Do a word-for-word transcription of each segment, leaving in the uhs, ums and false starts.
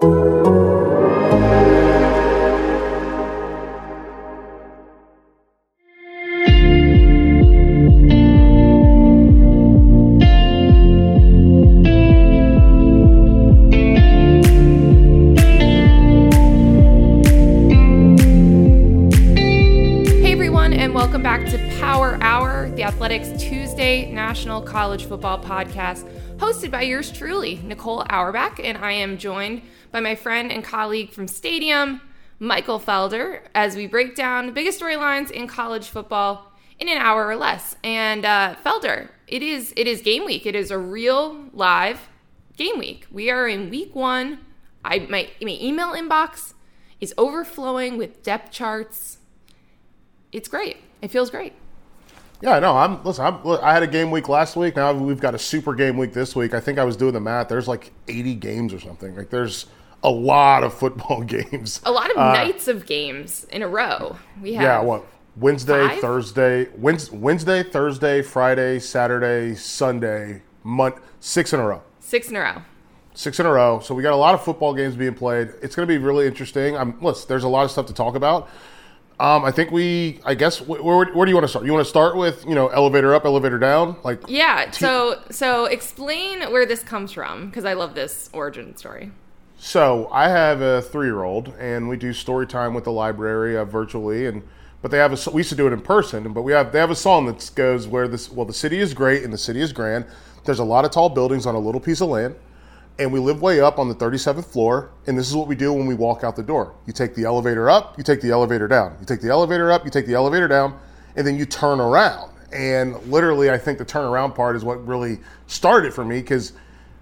National College Football Podcast, hosted by yours truly, Nicole Auerbach, and I am joined by my friend and colleague from Stadium, Michael Felder, as we break down the biggest storylines in college football in an hour or less. And uh, Felder, it is it is game week. It is a real live game week. We are in week one. I my, my email inbox is overflowing with depth charts. It's great. It feels great. Yeah, no, I'm listen. I'm, I had a game week last week. Now we've got a super game week this week. I think I was doing the math. There's like eighty games or something. Like there's a lot of football games. A lot of uh, nights of games in a row. We have yeah. What Wednesday, five? Thursday, Wednesday, Wednesday, Thursday, Friday, Saturday, Sunday, Monday, six in a row. Six in a row. Six in a row. So we got a lot of football games being played. It's going to be really interesting. I'm listen. There's a lot of stuff to talk about. Um, I think we, I guess, where, where do you want to start? You want to start with, you know, elevator up, elevator down? Like, yeah. So, so explain where this comes from, because I love this origin story. So I have a three-year-old, and we do story time with the library uh, virtually, and but they have a, we used to do it in person, but we have they have a song that goes where this, well, the city is great and the city is grand. There's a lot of tall buildings on a little piece of land. And we live way up on the thirty-seventh floor, and this is what we do when we walk out the door. You take the elevator up, you take the elevator down. You take the elevator up, you take the elevator down, and then you turn around. And literally, I think the turnaround part is what really started for me, because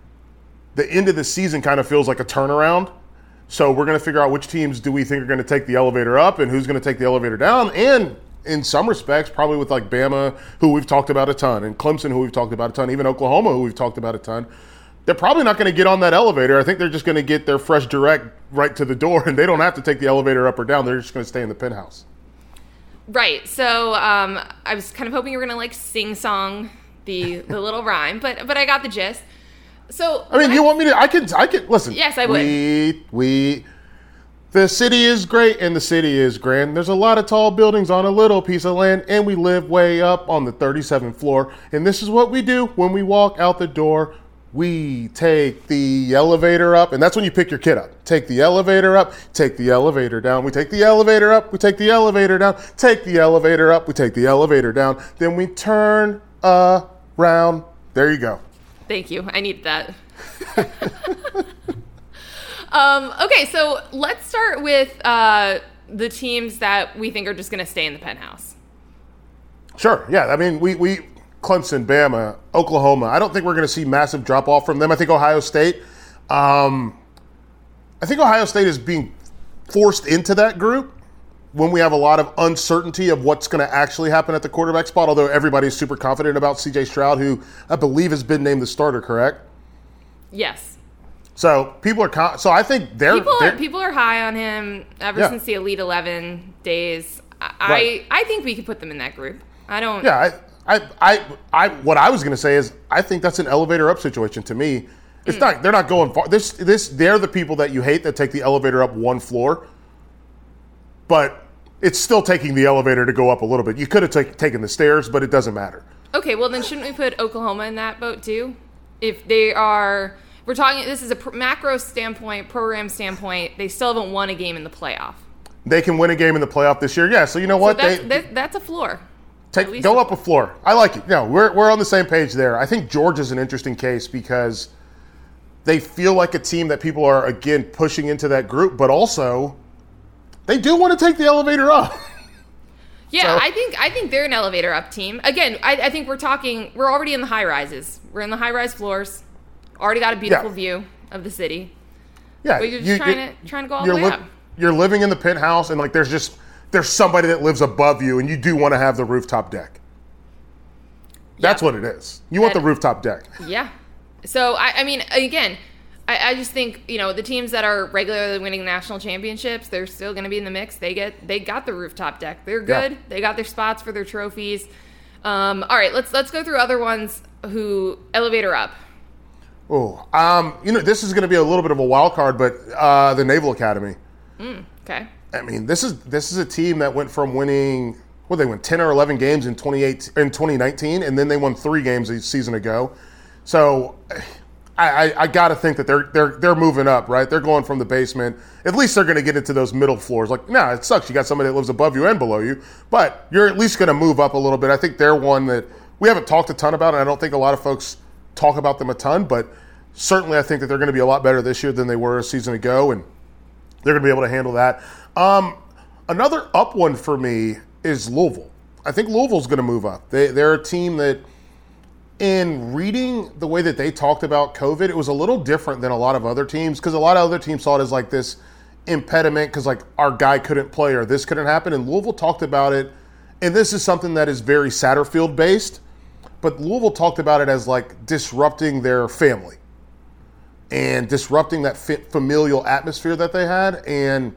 the end of the season kind of feels like a turnaround. So we're going to figure out which teams do we think are going to take the elevator up and who's going to take the elevator down. And in some respects, probably with like Bama, who we've talked about a ton, and Clemson, who we've talked about a ton, even Oklahoma, who we've talked about a ton. They're probably not going to get on that elevator. I think they're just going to get their fresh direct right to the door, and they don't have to take the elevator up or down. They're just going to stay in the penthouse. Right. So um, I was kind of hoping you were going to like sing song the the little rhyme, but but I got the gist. So I mean, I, you want me to? I can. I can listen. Yes, I would. We we. The city is great and the city is grand. There's a lot of tall buildings on a little piece of land, and we live way up on the thirty-seventh floor. And this is what we do when we walk out the door. We take the elevator up, and that's when you pick your kid up. Take the elevator up, take the elevator down. We take the elevator up, we take the elevator down. Take the elevator up, we take the elevator down. Then we turn around. There you go. Thank you. I needed that. um, okay, so let's start with uh, the teams that we think are just going to stay in the penthouse. Sure, yeah. I mean, we... we Clemson, Bama, Oklahoma. I don't think we're going to see massive drop-off from them. I think Ohio State. Um, I think Ohio State is being forced into that group when we have a lot of uncertainty of what's going to actually happen at the quarterback spot, although everybody's super confident about C J Stroud, who I believe has been named the starter, correct? Yes. So people are con- – so I think they're people, they're – are, people are high on him ever yeah. since the Elite eleven days. I, Right. I I think we could put them in that group. I don't – Yeah, I – I, I, I, what I was going to say is, I think that's an elevator up situation to me. It's mm. not, they're not going far. This, this, they're the people that you hate that take the elevator up one floor, but it's still taking the elevator to go up a little bit. You could have take, taken the stairs, but it doesn't matter. Okay, well then shouldn't we put Oklahoma in that boat too? If they are, we're talking, this is a pr- macro standpoint, program standpoint, they still haven't won a game in the playoff. They can win a game in the playoff this year. Yeah, so you know what? So that's, they, that, that's a floor. Take, go up a floor. I like it. No, we're we're on the same page there. I think Georgia's an interesting case because they feel like a team that people are, again, pushing into that group, but also they do want to take the elevator up. Yeah, so. I think I think they're an elevator up team. Again, I, I think we're talking, we're already in the high rises. We're in the high rise floors. Already got a beautiful yeah. view of the city. Yeah, but you're just you, trying you, to trying to go all the the way li- up. You're living in the penthouse, and like there's just there's somebody that lives above you, and you do want to have the rooftop deck. That's yeah. what it is. You want that, the rooftop deck. Yeah. So I, I mean, again, I, I just think, you know, the teams that are regularly winning national championships, they're still going to be in the mix. They get they got the rooftop deck. They're good. Yeah. They got their spots for their trophies. Um, all right, let's let's go through other ones who elevator up. Oh, um, you know, this is going to be a little bit of a wild card, but uh, the Naval Academy. Mm, okay. I mean, this is this is a team that went from winning, well, they won ten or eleven games in twenty-eight in twenty nineteen, and then they won three games a season ago. So, I, I, I got to think that they're they're they're moving up, right? They're going from the basement. At least they're going to get into those middle floors. Like, nah, it sucks. You got somebody that lives above you and below you, but you're at least going to move up a little bit. I think they're one that we haven't talked a ton about, and I don't think a lot of folks talk about them a ton, but certainly I think that they're going to be a lot better this year than they were a season ago, and they're going to be able to handle that. Um, another up one for me is Louisville. I think Louisville's going to move up. They, they're a team that, in reading the way that they talked about COVID, it was a little different than a lot of other teams, because a lot of other teams saw it as like this impediment because like our guy couldn't play or this couldn't happen. And Louisville talked about it, and this is something that is very Satterfield based, but Louisville talked about it as like disrupting their family and disrupting that familial atmosphere that they had. And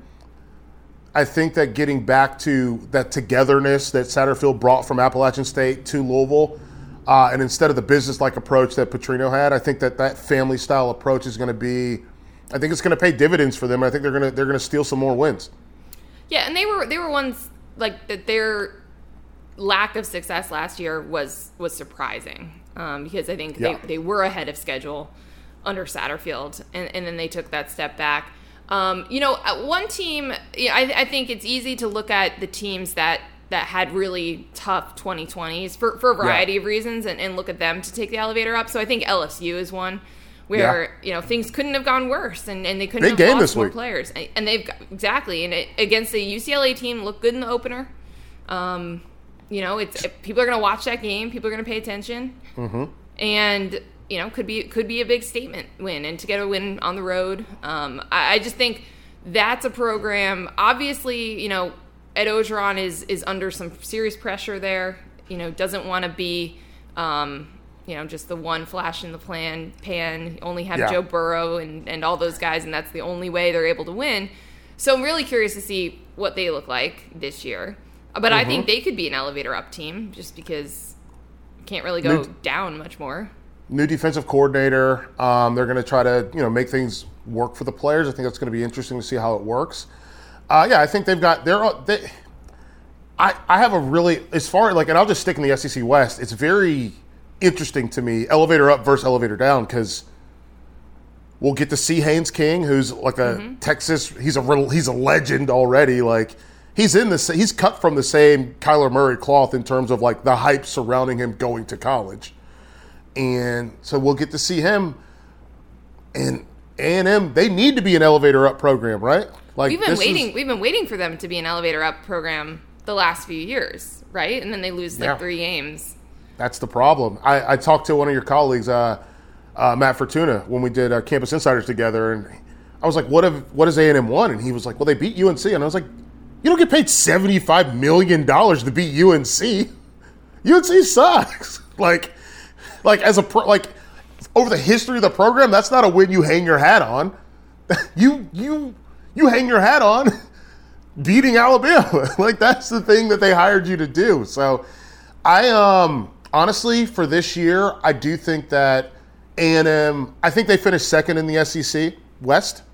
I think that getting back to that togetherness that Satterfield brought from Appalachian State to Louisville, uh, and instead of the business-like approach that Petrino had, I think that that family-style approach is going to be, I think it's going to pay dividends for them. I think they're going to they're going to steal some more wins. Yeah, and they were they were ones like that. Their lack of success last year was was surprising um, because I think yeah. they, they were ahead of schedule under Satterfield, and, and then they took that step back. Um, you know, one team, you know, I, I think it's easy to look at the teams that, that had really tough twenty twenties for, for a variety yeah. of reasons and, and look at them to take the elevator up. So I think L S U is one where, yeah. you know, things couldn't have gone worse and, and they couldn't Big have game lost this more week. players. And they've got, exactly. And it, against the U C L A team, looked good in the opener. Um, you know, it's people are going to watch that game. People are going to pay attention. Mm-hmm. And you know, could be could be a big statement win, and to get a win on the road. Um, I, I just think that's a program. Obviously, you know, Ed Ogeron is is under some serious pressure there. You know, doesn't want to be, um, you know, just the one flash in the plan pan. Only have yeah. Joe Burrow and and all those guys, and that's the only way they're able to win. So I'm really curious to see what they look like this year. But mm-hmm. I think they could be an elevator up team, just because you can't really go New- down much more. New defensive coordinator. Um, they're going to try to, you know, make things work for the players. I think that's going to be interesting to see how it works. Uh, yeah, I think they've got. They're. They, I I have a really as far like, and I'll just stick in the S E C West. It's very interesting to me, elevator up versus elevator down, because we'll get to see Haynes King, who's like a mm-hmm. Texas. He's a he's a legend already. Like he's in the he's cut from the same Kyler Murray cloth in terms of like the hype surrounding him going to college. And so we'll get to see him. And A and M, they need to be an elevator up program, right? Like we've been waiting. Is, we've been waiting for them to be an elevator up program the last few years, right? And then they lose like yeah. three games. That's the problem. I, I talked to one of your colleagues, uh, uh, Matt Fortuna, when we did uh, Campus Insiders together, and I was like, "What have what has A and M won?" And he was like, "Well, they beat U N C." And I was like, "You don't get paid seventy-five million dollars to beat U N C. U N C sucks." like. Like as a pro, like over the history of the program, that's not a win you hang your hat on. you you you hang your hat on beating Alabama. Like that's the thing that they hired you to do. So I um honestly for this year, I do think that A and M. I think they finished second in the S E C West.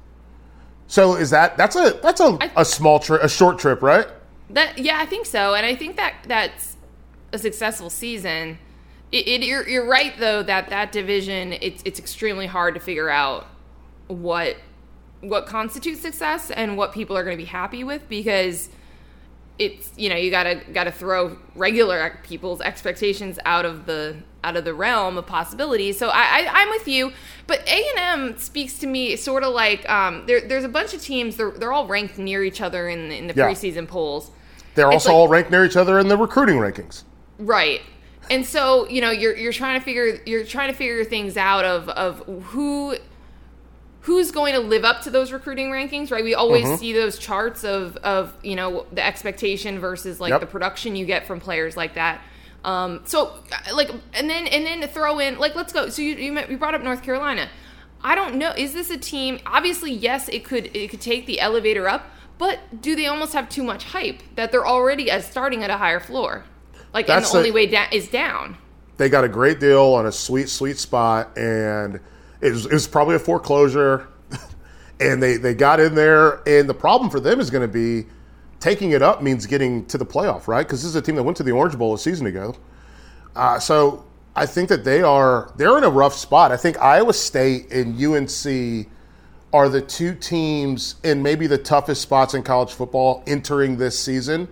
So is that that's a that's a, I, a small trip, a short trip, right? That yeah, I think so, and I think that that's a successful season. It, it, you're, you're right, though, that that division, it's it's extremely hard to figure out what what constitutes success and what people are going to be happy with, because it's, you know, you gotta gotta throw regular people's expectations out of the out of the realm of possibilities. So I, I I'm with you, but A and M speaks to me sort of like um, there there's a bunch of teams, they're they're all ranked near each other in the, in the yeah. preseason polls. They're it's also like, all ranked near each other in the recruiting rankings. Right. And so, you know, you're you're trying to figure you're trying to figure things out of, of who who's going to live up to those recruiting rankings, right? We always mm-hmm. see those charts of, of, you know, the expectation versus like yep. the production you get from players like that. Um, so like, and then and then to throw in like, let's go. So you you, you brought up North Carolina. I don't know. Is this a team? Obviously, yes, it could it could take the elevator up, but do they almost have too much hype that they're already as starting at a higher floor? Like, That's and the only a, way down is down. They got a great deal on a sweet, sweet spot, and It was, it was probably a foreclosure, and they, they got in there. And the problem for them is going to be taking it up means getting to the playoff, right? Because this is a team that went to the Orange Bowl a season ago. Uh, so I think that they are they're in a rough spot. I think Iowa State and U N C are the two teams in maybe the toughest spots in college football entering this season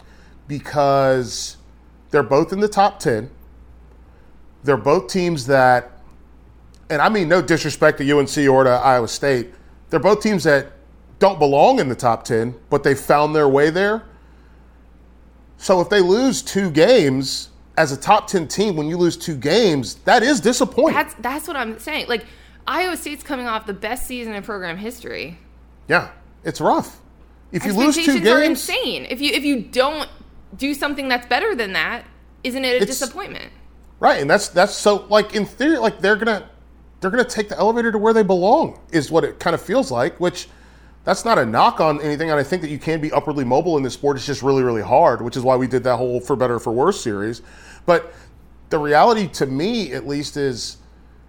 because they're both in the top ten. They're both teams that, and I mean no disrespect to U N C or to Iowa State, they're both teams that don't belong in the top ten, but they found their way there. So if they lose two games as a top ten team, when you lose two games, that is disappointing. That's that's what I'm saying. Like, Iowa State's coming off the best season in program history. Yeah, it's rough. If you lose two games, expectations are insane. If you if you don't do something that's better than that, isn't it a It's- disappointment? right? And that's that's so like in theory, like they're gonna they're gonna take the elevator to where they belong, is what it kind of feels like. Which that's not a knock on anything, and I think that you can be upwardly mobile in this sport. It's just really really hard, which is why we did that whole For Better or For Worse series. But the reality, to me at least, is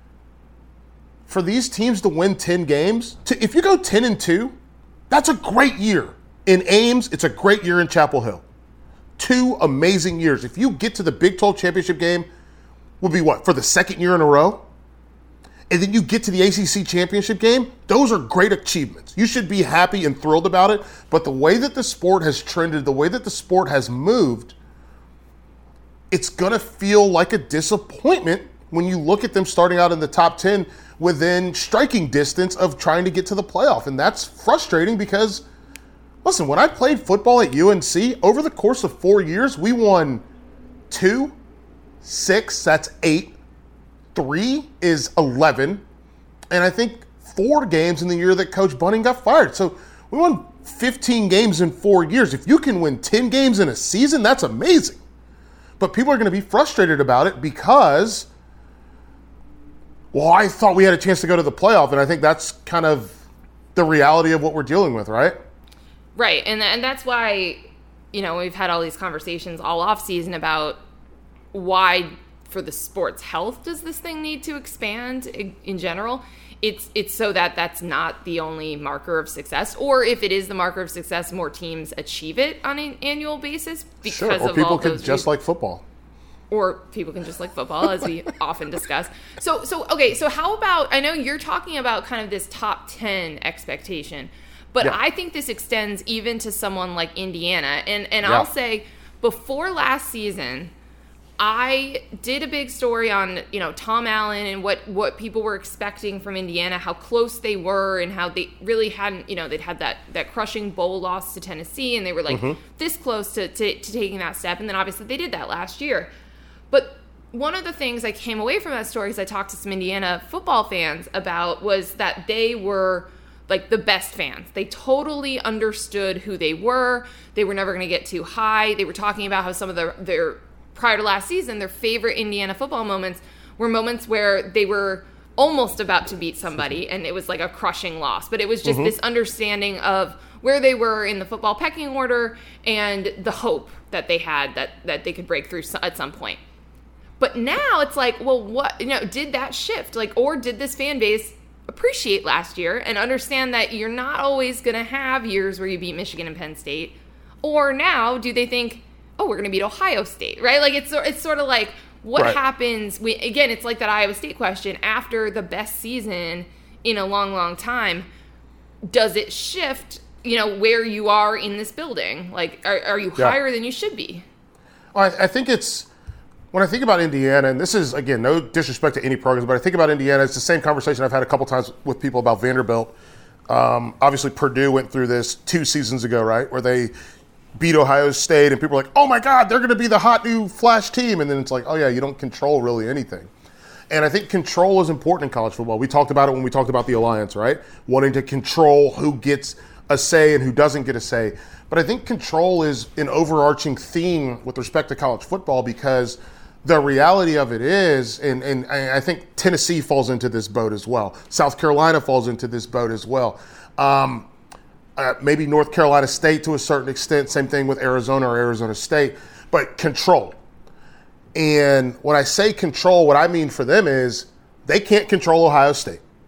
for these teams to win ten games, to, if you go ten and two, that's a great year. In Ames, it's a great year in Chapel Hill. Two amazing years. If you get to the Big twelve championship game, will be what, for the second year in a row? And then you get to the A C C championship game, those are great achievements. You should be happy and thrilled about it. But the way that the sport has trended, the way that the sport has moved, it's going to feel like a disappointment when you look at them starting out in the top ten within striking distance of trying to get to the playoff. And that's frustrating because, listen, when I played football at U N C, over the course of four years, we won two, six, that's eight, three is eleven, and I think four games in the year that Coach Bunning got fired. So we won fifteen games in four years. If you can win ten games in a season, that's amazing. But people are going to be frustrated about it because, well, I thought we had a chance to go to the playoff, and I think that's kind of the reality of what we're dealing with, right? Right, and and that's why, you know, we've had all these conversations all off season about why, for the sport's health, does this thing need to expand in, in general? It's it's so that that's not the only marker of success, or if it is the marker of success, more teams achieve it on an annual basis because Sure, or of people all can those just reasons. like football. Or people can just like football, as we often discuss. So, so okay, so how about, I know you're talking about kind of this top ten expectation, but Yeah. I think this extends even to someone like Indiana. And, and Yeah. I'll say, before last season, I did a big story on, you know, Tom Allen and what, what people were expecting from Indiana, how close they were and how they really hadn't, you know, they'd had that, that crushing bowl loss to Tennessee, and they were like Mm-hmm. this close to, to, to taking that step. And then obviously they did that last year. But one of the things I came away from that story, is I talked to some Indiana football fans about, was that they were like the best fans. They totally understood who they were. They were never going to get too high. They were talking about how some of their, their prior to last season, their favorite Indiana football moments were moments where they were almost about to beat somebody and it was like a crushing loss. But it was just Mm-hmm. this understanding of where they were in the football pecking order and the hope that they had that, that they could break through so- at some point. But now it's like, well, what, you know, did that shift? Like, or did this fan base appreciate last year and understand that you're not always going to have years where you beat Michigan and Penn State? Or now do they think, oh, we're going to beat Ohio State, right? Like, it's it's sort of like, what Right. happens, we, again, it's like that Iowa State question, after the best season in a long, long time, does it shift, you know, where you are in this building? Like, are, are you Yeah. higher than you should be? Well, I, I think it's, when I think about Indiana, and this is, again, no disrespect to any programs, but I think about Indiana, it's the same conversation I've had a couple times with people about Vanderbilt. Um, obviously, Purdue went through this two seasons ago, right, where they beat Ohio State, and people are like, oh my God, they're going to be the hot new flash team. And then it's like, oh yeah, you don't control really anything. And I think control is important in college football. We talked about it when we talked about the alliance, right? Wanting to control who gets a say and who doesn't get a say. But I think control is an overarching theme with respect to college football, because the reality of it is, and, and I think Tennessee falls into this boat as well. South Carolina falls into this boat as well. Um, uh, maybe North Carolina State to a certain extent, same thing with Arizona or Arizona State, but control. And when I say control, what I mean for them is they can't control Ohio State.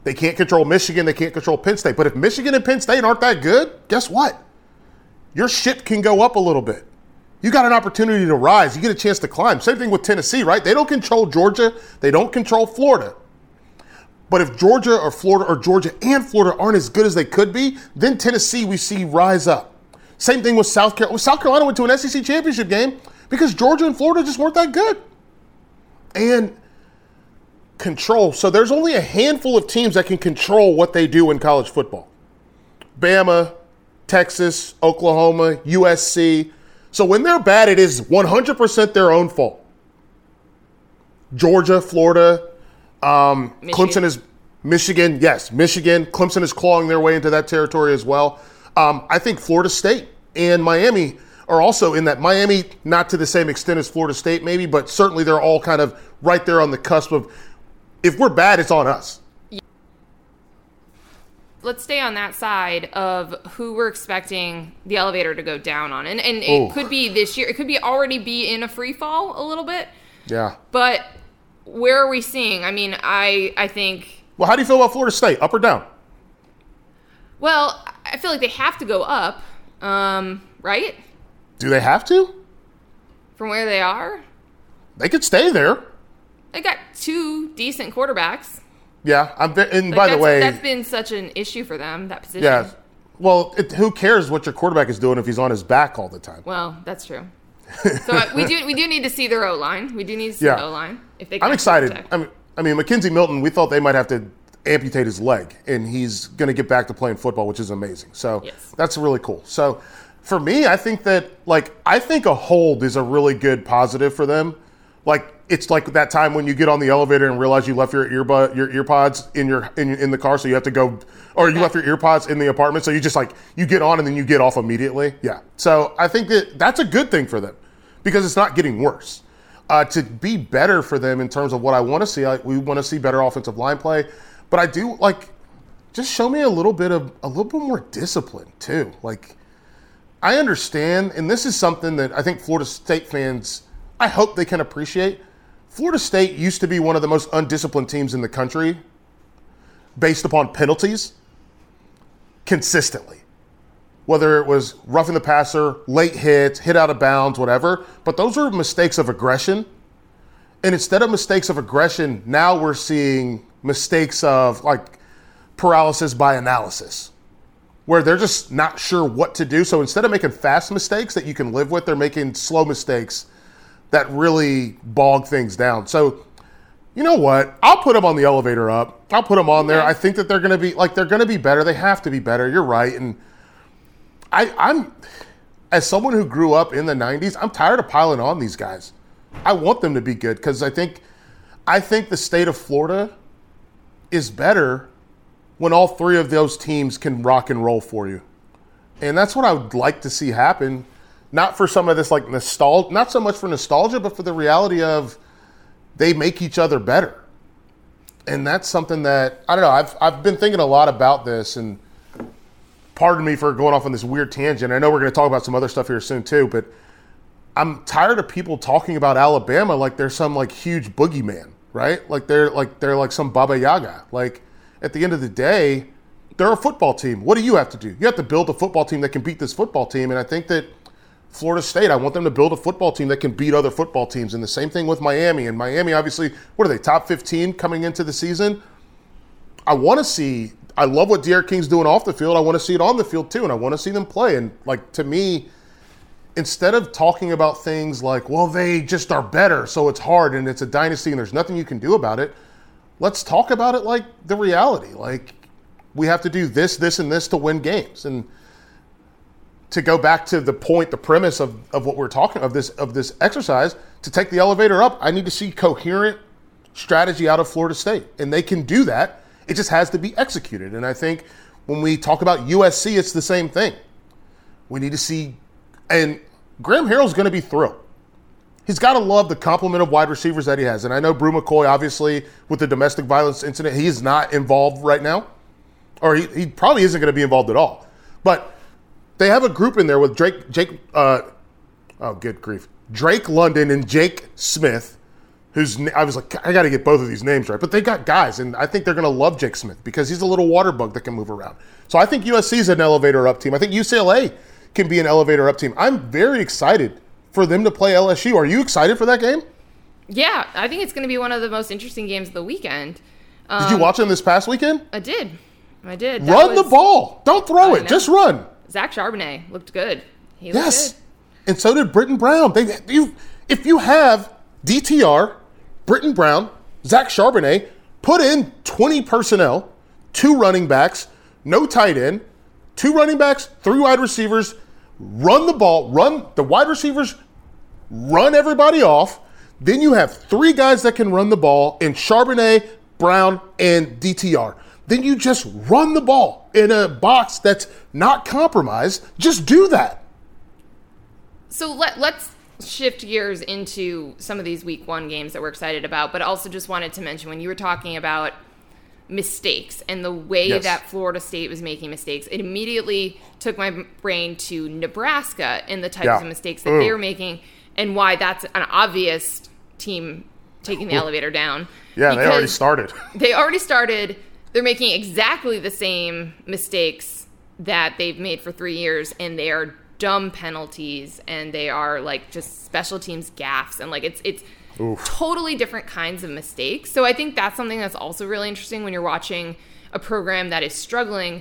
They can't control Michigan. They can't control Penn State. But if Michigan and Penn State aren't that good, guess what? Your ship can go up a little bit. You got an opportunity to rise. You get a chance to climb. Same thing with Tennessee, right? They don't control Georgia. They don't control Florida. But if Georgia or Florida or Georgia and Florida aren't as good as they could be, then Tennessee we see rise up. Same thing with South Carolina. South Carolina went to an S E C championship game because Georgia and Florida just weren't that good. And control. So there's only a handful of teams that can control what they do in college football. Bama, Texas, Oklahoma, U S C. So when they're bad, it is one hundred percent their own fault. Georgia, Florida, um, Clemson is Michigan. Yes, Michigan. Clemson is clawing their way into that territory as well. Um, I think Florida State and Miami are also in that. Miami, not to the same extent as Florida State maybe, but certainly they're all kind of right there on the cusp of, if we're bad, it's on us. Let's stay on that side of who we're expecting the elevator to go down on. And, and it Ooh. could be this year. It could be already be in a free fall a little bit. Yeah. But where are we seeing? I mean, I I think... Well, how do you feel about Florida State? Up or down? Well, I feel like they have to go up, um, right? Do they have to? From where they are? They could stay there. They got two decent quarterbacks. Yeah, I'm, and Like by the that's, way, that's been such an issue for them, that position. yeah. Well, it, who cares what your quarterback is doing if he's on his back all the time? Well, that's true. So uh, we do we do need to see their O line. We do need to see Yeah. the O line if they. Can I'm excited. protect. I mean, I mean, Mackenzie Milton. We thought they might have to amputate his leg, and he's going to get back to playing football, which is amazing. So Yes. that's really cool. So for me, I think that like I think a hold is a really good positive for them. Like it's like that time when you get on the elevator and realize you left your earbud, your earpods in your in, in the car, so you have to go, or you left your earpods in the apartment, so you just like you get on and then you get off immediately. Yeah. So I think that that's a good thing for them because it's not getting worse. Uh, to be better for them in terms of what I want to see, like we want to see better offensive line play, but I do like just show me a little bit of a little bit more discipline too. Like I understand, and this is something that I think Florida State fans, I hope they can appreciate. Florida State used to be one of the most undisciplined teams in the country based upon penalties consistently. Whether it was roughing the passer, late hits, hit out of bounds, whatever. But those were mistakes of aggression. And instead of mistakes of aggression, now we're seeing mistakes of like paralysis by analysis, where they're just not sure what to do. So instead of making fast mistakes that you can live with, they're making slow mistakes that really bog things down. So, you know what? I'll put them on the elevator up. I'll put them on there. I think that they're going to be like they're going to be better. They have to be better. You're right. And I, I'm, as someone who grew up in the nineties, I'm tired of piling on these guys. I want them to be good because I think, I think the state of Florida is better when all three of those teams can rock and roll for you, and that's what I would like to see happen. Not for some of this like nostalgia, not so much for nostalgia, but for the reality of they make each other better. And that's something that, I don't know, I've I've been thinking a lot about this, and pardon me for going off on this weird tangent. I know we're going to talk about some other stuff here soon too, but I'm tired of people talking about Alabama like they're some like huge boogeyman, right? Like they're like they're like some Baba Yaga. Like at the end of the day, they're a football team. What do you have to do? You have to build a football team that can beat this football team, and I think that Florida State, I want them to build a football team that can beat other football teams. And the same thing with Miami. And Miami, obviously, what are they, top fifteen coming into the season? I want to see, I love what D'Eriq King's doing off the field. I want to see it on the field too. And I want to see them play. And like, to me, instead of talking about things like, well, they just are better, so it's hard and it's a dynasty and there's nothing you can do about it, let's talk about it like the reality. Like, we have to do this, this, and this to win games. And to go back to the point, the premise of, of what we're talking of this of this exercise, to take the elevator up, I need to see coherent strategy out of Florida State. And they can do that. It just has to be executed. And I think when we talk about U S C, it's the same thing. We need to see, and Graham Harrell's going to be thrilled. He's got to love the complement of wide receivers that he has. And I know Brew McCoy, obviously, with the domestic violence incident, he's not involved right now. Or he, he probably isn't going to be involved at all. But they have a group in there with Drake, Jake, uh, oh, good grief, Drake London and Jake Smith, who's I was like, I got to get both of these names right. But they got guys, and I think they're going to love Jake Smith because he's a little water bug that can move around. So I think U S C is an elevator up team. I think U C L A can be an elevator up team. I'm very excited for them to play L S U. Are you excited for that game? Yeah, I think it's going to be one of the most interesting games of the weekend. Um, did you watch them this past weekend? I did. I did. That run was, the ball. Don't throw I it. know. Just run. Zach Charbonnet looked good. He yes. looked good. And so did Britton Brown. They, you, if you have D T R, Britton Brown, Zach Charbonnet, put in twenty personnel, two running backs, no tight end, two running backs, three wide receivers, run the ball, run the wide receivers, run everybody off. Then you have three guys that can run the ball in Charbonnet, Brown, and D T R. Then you just run the ball in a box that's not compromised. Just do that. So let, let's shift gears into some of these week one games that we're excited about, but also just wanted to mention when you were talking about mistakes and the way yes. that Florida State was making mistakes, it immediately took my brain to Nebraska and the types yeah. of mistakes that Ooh. they were making and why that's an obvious team taking the Ooh. elevator down. Yeah, they already started. They already started. They're making exactly the same mistakes that they've made for three years, and they are dumb penalties, and they are like just special teams gaffes, and like it's it's Oof. totally different kinds of mistakes. So I think that's something that's also really interesting when you're watching a program that is struggling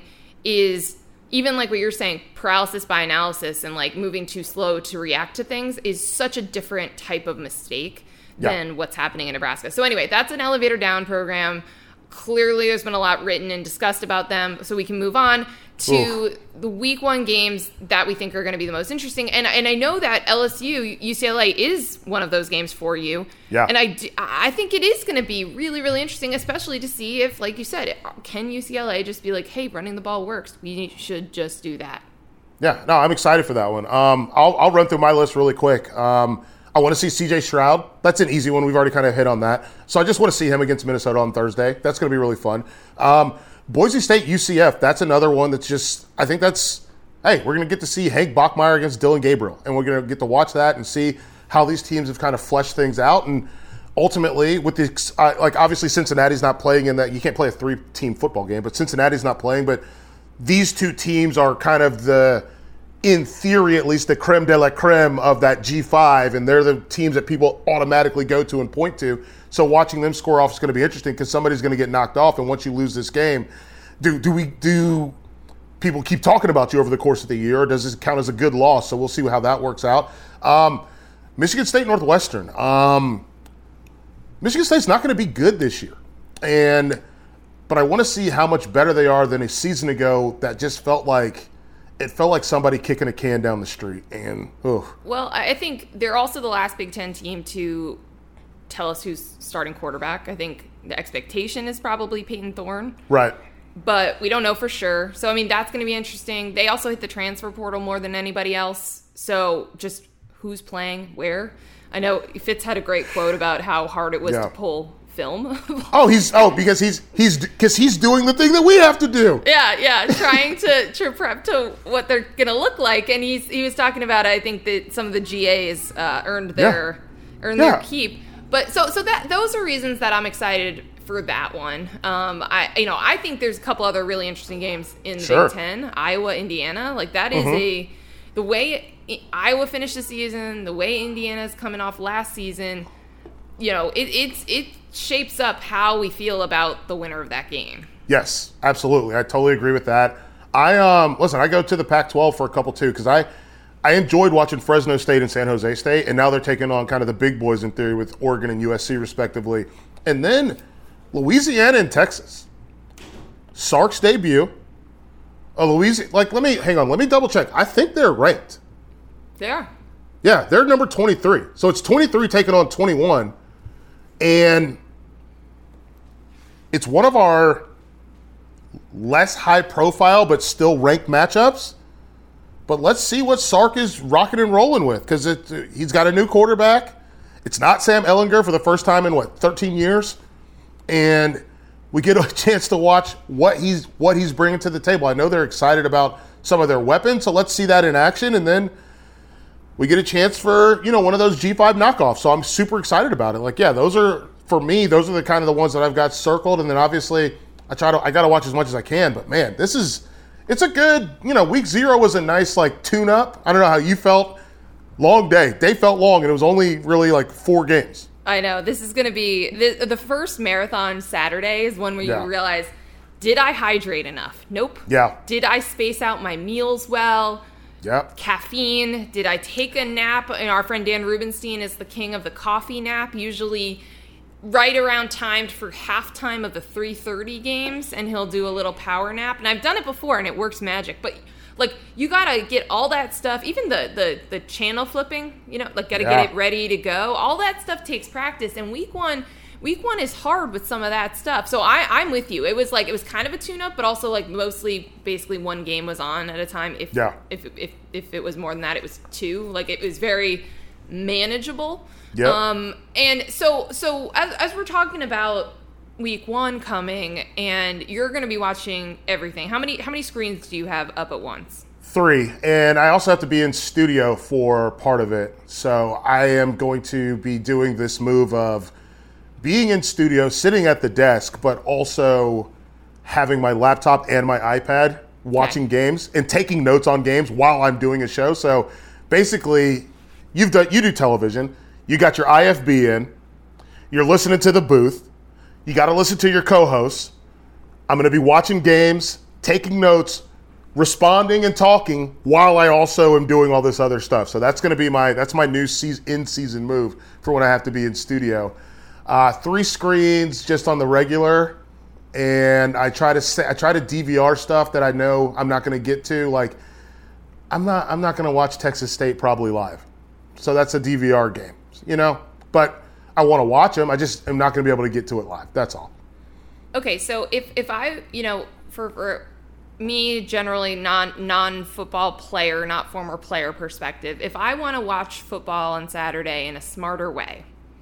is even like what you're saying, paralysis by analysis and like moving too slow to react to things is such a different type of mistake yeah. than what's happening in Nebraska. So anyway, that's an elevator down program. Clearly, there's been a lot written and discussed about them, so we can move on to Oof. the week one games that we think are going to be the most interesting. And and I know that L S U, U C L A is one of those games for you. Yeah. And I, I think it is going to be really, really interesting, especially to see if, like you said, can U C L A just be like, hey, running the ball works. We should just do that. Yeah, no, I'm excited for that one. Um, I'll, I'll run through my list really quick. Um, I want to see C J Stroud. That's an easy one. We've already kind of hit on that. So I just want to see him against Minnesota on Thursday. That's going to be really fun. Um, Boise State, U C F, that's another one that's just, I think that's, hey, we're going to get to see Hank Bachmeier against Dylan Gabriel. And we're going to get to watch that and see how these teams have kind of fleshed things out. And ultimately, with the, uh, like obviously Cincinnati's not playing in that. You can't play a three-team football game, but Cincinnati's not playing. But these two teams are kind of the, in theory, at least the creme de la creme of that G five, and they're the teams that people automatically go to and point to. So watching them score off is going to be interesting because somebody's going to get knocked off, and once you lose this game, do do we do people keep talking about you over the course of the year, or does this count as a good loss? So we'll see how that works out. Um, Michigan State Northwestern. Um, Michigan State's not going to be good this year, and but I want to see how much better they are than a season ago that just felt like it felt like somebody kicking a can down the street. And ugh. Well, I think they're also the last Big Ten team to tell us who's starting quarterback. I think the expectation is probably Peyton Thorne. Right. But we don't know for sure. So, I mean, that's going to be interesting. They also hit the transfer portal more than anybody else. So just who's playing where. I know Fitz had a great quote about how hard it was yeah. to pull film. oh, he's oh because he's he's because he's doing the thing that we have to do. Yeah, yeah, trying to, to prep to what they're gonna look like, and he's he was talking about I think that some of the G As uh, earned their yeah. earned yeah. their keep. But so so that those are reasons that I'm excited for that one. Um, I you know I think there's a couple other really interesting games in the sure. Big Ten. Iowa, Indiana, like that is mm-hmm. a the way Iowa finished the season, the way Indiana's coming off last season. You know, it it's it shapes up how we feel about the winner of that game. Yes, absolutely. I totally agree with that. I um listen, I go to the Pac twelve for a couple too because I I enjoyed watching Fresno State and San Jose State, and now they're taking on kind of the big boys in theory with Oregon and U S C respectively. And then Louisiana and Texas. Sark's debut. Oh, Louisiana, like let me hang on, let me double check. I think they're ranked. They are. Yeah, they're number twenty-three. So it's twenty-three taking on twenty-one. And it's one of our less high profile but still ranked matchups. But let's see what Sark is rocking and rolling with because he's got a new quarterback. It's not Sam Ehlinger for the first time in, what, thirteen years? And we get a chance to watch what he's what he's bringing to the table. I know they're excited about some of their weapons, so let's see that in action. And then we get a chance for, you know, one of those G five knockoffs. So I'm super excited about it. Like, yeah, those are, for me, those are the kind of the ones that I've got circled. And then obviously I try to, I got to watch as much as I can. But man, this is, it's a good, you know, week zero was a nice like tune up. I don't know how you felt. Long day. Day felt long, and it was only really like four games. I know. This is going to be the, the first marathon Saturday is one where Yeah. you realize, did I hydrate enough? Nope. Yeah. Did I space out my meals well? Yep. Caffeine. Did I take a nap? And our friend Dan Rubenstein is the king of the coffee nap, usually right around timed for halftime of the three thirty games, and he'll do a little power nap. And I've done it before, and it works magic. But like, you gotta get all that stuff, even the the, the channel flipping, you know, like gotta Yeah. get it ready to go. All that stuff takes practice, and week one, week one is hard with some of that stuff. So I, I'm with you. It was like, it was kind of a tune-up, but also like mostly basically one game was on at a time. If, Yeah. if, if, if it was more than that, it was two. Like, it was very manageable. Yep. Um, and so, so as, as we're talking about week one coming, and you're going to be watching everything. How many how many screens do you have up at once? Three. And I also have to be in studio for part of it. So I am going to be doing this move of being in studio, sitting at the desk, but also having my laptop and my iPad watching Okay. games and taking notes on games while I'm doing a show. So basically, you've done you do television. You got your I F B in. You're listening to the booth. You got to listen to your co-hosts. I'm going to be watching games, taking notes, responding and talking while I also am doing all this other stuff. So that's going to be my that's my new season, in-season move for when I have to be in studio. Uh, three screens just on the regular, and I try to say, I try to D V R stuff that I know I'm not going to get to. Like I'm not I'm not going to watch Texas State probably live, so that's a D V R game, you know. But I want to watch them. I just am not going to be able to get to it live. That's all. Okay, so if if I, you know, for for me, generally non non football player, not former player perspective, if I want to watch football on Saturday in a smarter way,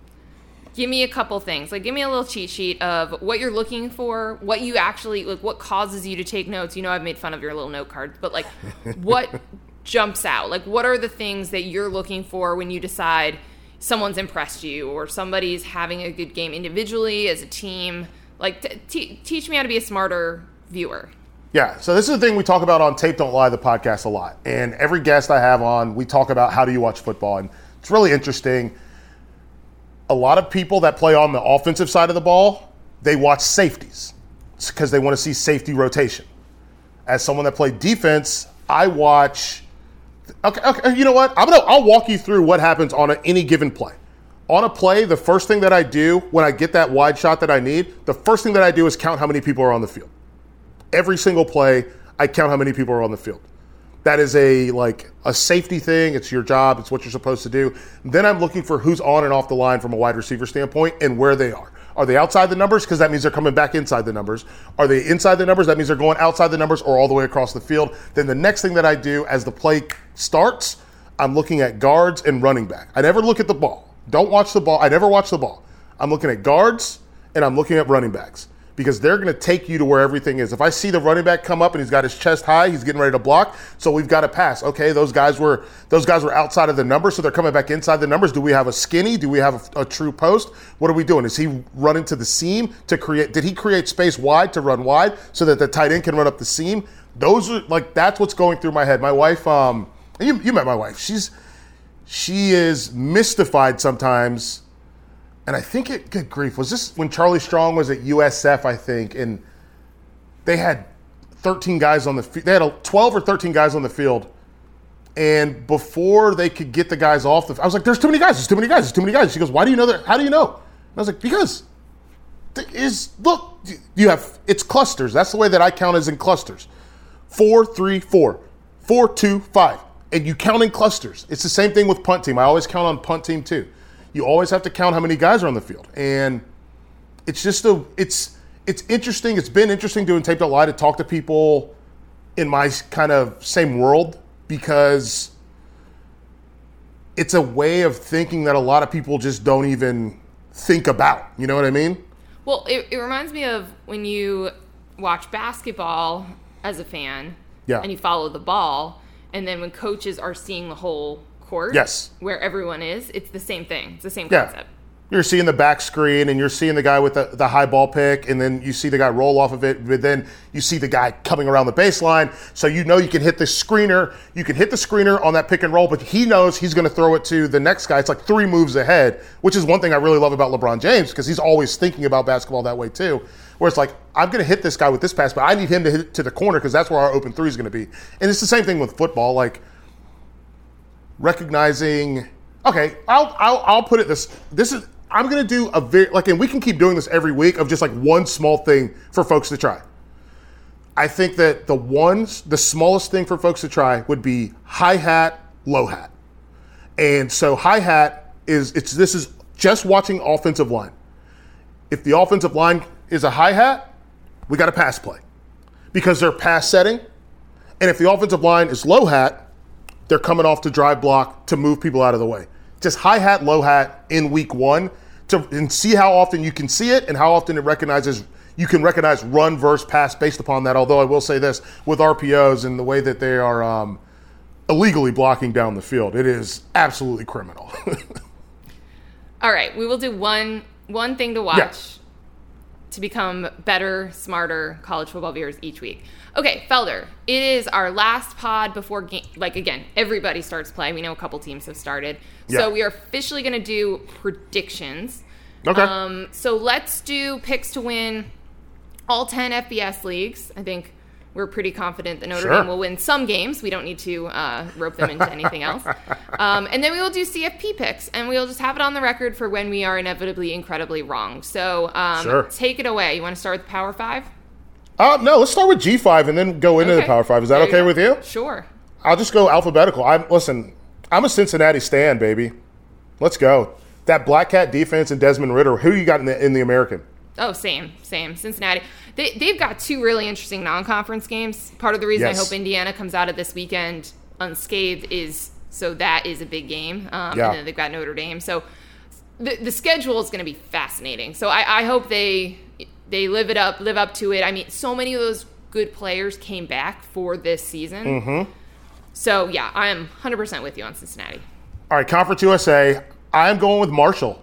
give me a couple things. Like, give me a little cheat sheet of what you're looking for, what you actually like, what causes you to take notes. You know, I've made fun of your little note cards, but like, what jumps out? Like, what are the things that you're looking for when you decide someone's impressed you or somebody's having a good game individually, as a team? Like, t- t- teach me how to be a smarter viewer. Yeah, so this is the thing we talk about on Tape Don't Lie, the podcast, a lot. And every guest I have on, we talk about how do you watch football. And it's really interesting. A lot of people that play on the offensive side of the ball, they watch safeties because they want to see safety rotation. As someone that played defense, I watch. Okay, okay, you know what? I'm gonna. I'll walk you through what happens on a, any given play. On a play, the first thing that I do when I get that wide shot that I need, the first thing that I do is count how many people are on the field. Every single play, I count how many people are on the field. That is a like a safety thing. It's your job. It's what you're supposed to do. Then I'm looking for who's on and off the line from a wide receiver standpoint and where they are. Are they outside the numbers? Because that means they're coming back inside the numbers. Are they inside the numbers? That means they're going outside the numbers or all the way across the field. Then the next thing that I do as the play starts, I'm looking at guards and running back. I never look at the ball. Don't watch the ball. I never watch the ball. I'm looking at guards and I'm looking at running backs because they're going to take you to where everything is. If I see the running back come up and he's got his chest high, he's getting ready to block, so we've got to pass. Okay, those guys were those guys were outside of the numbers, so they're coming back inside the numbers. Do we have a skinny? Do we have a, a true post? What are we doing? Is he running to the seam to create? Did he create space wide to run wide so that the tight end can run up the seam? Those are like that's what's going through my head. My wife, um, you, you met my wife. She's she is mystified sometimes. And I think it, good grief, was this when Charlie Strong was at U S F, I think, and they had thirteen guys on the field. They had a twelve or thirteen guys on the field. And before they could get the guys off the I was like, there's too many guys, there's too many guys, there's too many guys. She goes, why do you know that? How do you know? And I was like, because there is, look, you have, it's clusters. That's the way that I count is in clusters. Four, three, four. Four, two, five. And you count in clusters. It's the same thing with punt team. I always count on punt team too. You always have to count how many guys are on the field. And it's just a, it's, it's interesting. It's been interesting doing Tape Don't Lie to talk to people in my kind of same world because it's a way of thinking that a lot of people just don't even think about. You know what I mean? Well, it, it reminds me of when you watch basketball as a fan Yeah. and you follow the ball, and then when coaches are seeing the whole court. Yes. Where everyone is. It's the same thing. It's the same Yeah. concept. You're seeing the back screen, and you're seeing the guy with the, the high ball pick, and then you see the guy roll off of it, but then you see the guy coming around the baseline, so you know you can hit the screener. You can hit the screener on that pick and roll, but he knows he's going to throw it to the next guy. It's like three moves ahead, which is one thing I really love about LeBron James, because he's always thinking about basketball that way too, where it's like, I'm going to hit this guy with this pass, but I need him to hit it to the corner because that's where our open three is going to be. And it's the same thing with football, like recognizing, okay, I'll, I'll, I'll put it this, this is, I'm going to do a very, like, and we can keep doing this every week of just like one small thing for folks to try. I think that the ones, the smallest thing for folks to try would be hi-hat, low-hat. And so hi-hat is, it's, this is just watching offensive line. If the offensive line is a hi-hat, we got a pass play because they're pass setting. And if the offensive line is low-hat, they're coming off to drive block to move people out of the way. Just hi-hat, low-hat in week one to and see how often you can see it and how often it recognizes you can recognize run versus pass based upon that. Although I will say this, with R P Os and the way that they are um, illegally blocking down the field, it is absolutely criminal. All right, we will do one one thing to watch Yeah. to become better, smarter college football viewers each week. Okay, Felder, it is our last pod before, game, like, again, everybody starts play. We know a couple teams have started. Yeah. So we are officially going to do predictions. Okay. Um, so let's do picks to win all ten F B S leagues. I think we're pretty confident that Notre Sure. Dame will win some games. We don't need to uh, rope them into anything else. Um, and then we will do C F P picks, and we'll just have it on the record for when we are inevitably incredibly wrong. So um, Sure. take it away. You want to start with Power Five? Uh, no, let's start with G five and then go into Okay. the Power Five. Is that There okay go. with you? Sure. I'll just go alphabetical. I'm listen. I'm a Cincinnati stan, baby. Let's go. That Black Cat defense and Desmond Ritter. Who you got in the in the American? Oh, same, same. Cincinnati. They, they've got two really interesting non-conference games. Part of the reason Yes. I hope Indiana comes out of this weekend unscathed is so that is a big game. Um, Yeah. And then they've got Notre Dame. So the the schedule is going to be fascinating. So I, I hope they they live it up, live up to it. I mean, so many of those good players came back for this season. Mm-hmm. So, yeah, I am one hundred percent with you on Cincinnati. All right, Conference U S A. I'm going with Marshall.